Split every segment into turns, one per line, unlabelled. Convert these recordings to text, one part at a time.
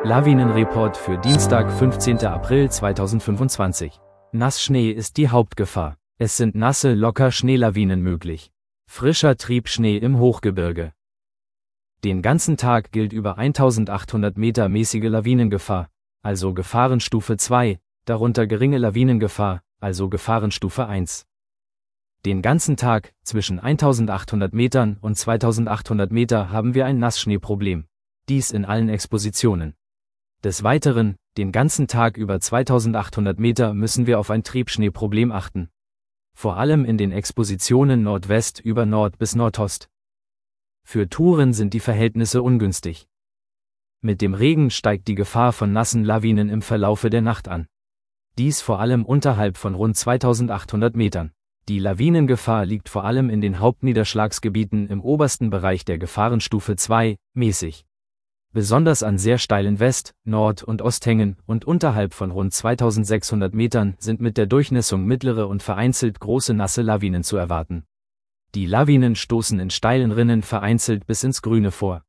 Lawinenreport für Dienstag, 15. April 2025. Nassschnee ist die Hauptgefahr. Es sind nasse, locker Schneelawinen möglich. Frischer Triebschnee im Hochgebirge. Den ganzen Tag gilt über 1800 Meter mäßige Lawinengefahr, also Gefahrenstufe 2, darunter geringe Lawinengefahr, also Gefahrenstufe 1. Den ganzen Tag, zwischen 1800 Metern und 2800 Meter haben wir ein Nassschneeproblem. Dies in allen Expositionen. Des Weiteren, den ganzen Tag über 2800 Meter müssen wir auf ein Triebschneeproblem achten. Vor allem in den Expositionen Nordwest über Nord bis Nordost. Für Touren sind die Verhältnisse ungünstig. Mit dem Regen steigt die Gefahr von nassen Lawinen im Verlaufe der Nacht an. Dies vor allem unterhalb von rund 2800 Metern. Die Lawinengefahr liegt vor allem in den Hauptniederschlagsgebieten im obersten Bereich der Gefahrenstufe 2, mäßig. Besonders an sehr steilen West-, Nord- und Osthängen und unterhalb von rund 2600 Metern sind mit der Durchnässung mittlere und vereinzelt große nasse Lawinen zu erwarten. Die Lawinen stoßen in steilen Rinnen vereinzelt bis ins Grüne vor.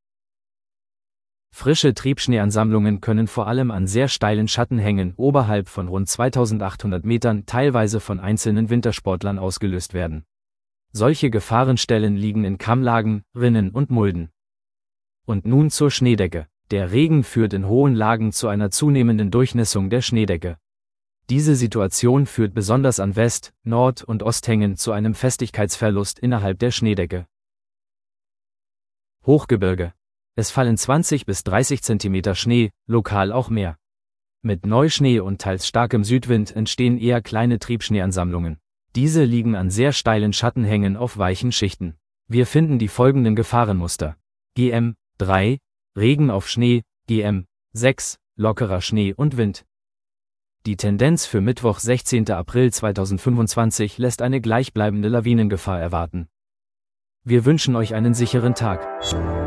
Frische Triebschneeansammlungen können vor allem an sehr steilen Schattenhängen oberhalb von rund 2800 Metern teilweise von einzelnen Wintersportlern ausgelöst werden. Solche Gefahrenstellen liegen in Kammlagen, Rinnen und Mulden. Und nun zur Schneedecke. Der Regen führt in hohen Lagen zu einer zunehmenden Durchnässung der Schneedecke. Diese Situation führt besonders an West-, Nord- und Osthängen zu einem Festigkeitsverlust innerhalb der Schneedecke. Hochgebirge. Es fallen 20 bis 30 cm Schnee, lokal auch mehr. Mit Neuschnee und teils starkem Südwind entstehen eher kleine Triebschneeansammlungen. Diese liegen an sehr steilen Schattenhängen auf weichen Schichten. Wir finden die folgenden Gefahrenmuster. GM 3, Regen auf Schnee, GM 6, lockerer Schnee und Wind. Die Tendenz für Mittwoch, 16. April 2025 lässt eine gleichbleibende Lawinengefahr erwarten. Wir wünschen euch einen sicheren Tag.